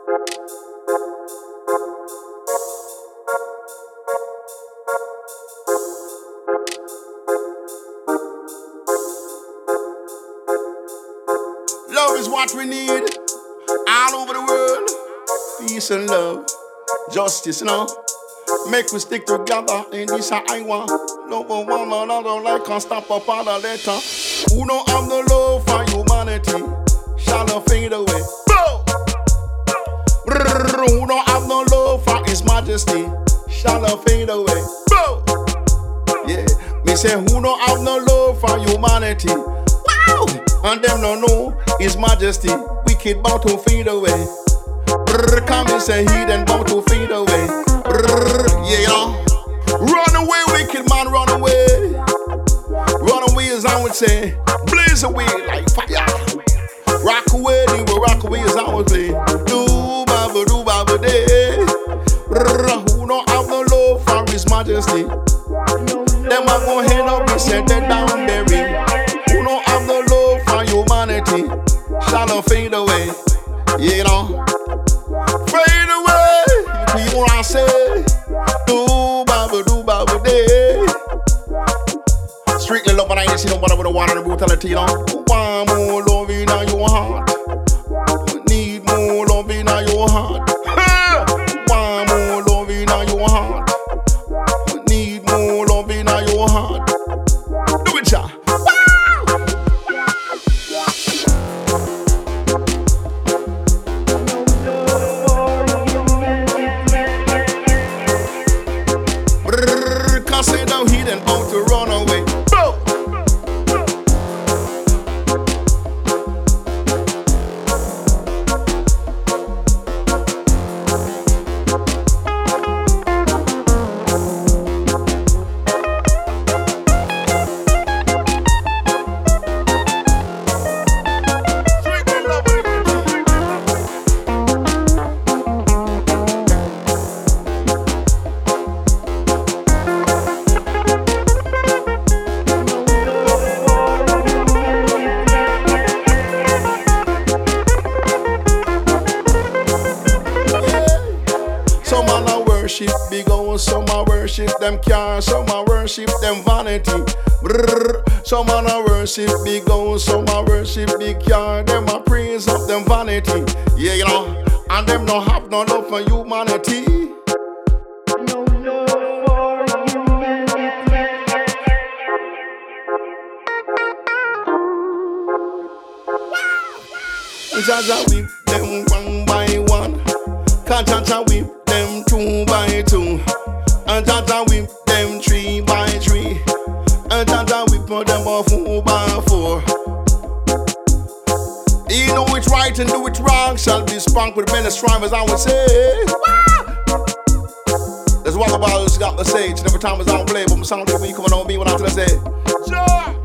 Love is what we need all over the world. Peace and love, justice, Make we stick together in this Iowa. Love of one another like can't stop up all the letter. Who don't have the love for humanity shall fade away. Who don't have no love for His Majesty shall fade away. Yeah, me say who don't have no love for humanity. Wow, and them don't know His Majesty. Wicked bound to fade away. Come and say heathen bound to fade away. Yeah, run away, wicked man, run away. Run away, as I would say. Blaze away like fire. Rock away, they will rock away, as I would say. Do baba day. Who don't have no love for His Majesty? Them a go head up, be sent down, bury. Who don't have no love for humanity shall fade away. Fade away. People I say, do baba day. Strictly love, and I ain't see nobody with a water and brutality, Want more love in your heart. Need more love in your heart. Want more love in your heart. Need more love in your heart. Do it, ja. Can't say down here and out to run away. Some a worship big old, some a worship them cars, some a worship them vanity. Some a worship big old, some a worship big car, them a praise up them vanity. Yeah, and them no have no love for humanity. No love for humanity. Jaja whip them one by one. Jaja whip them 2 by 2. And Jaja whip them 3 by 3. And Jaja whip them 4 by 4. He know it's right and do it wrong shall be spunk with many strivers, I would say. That's what the ballers got to say. Every time it's on play, but my sound when you coming on me when I say, sure.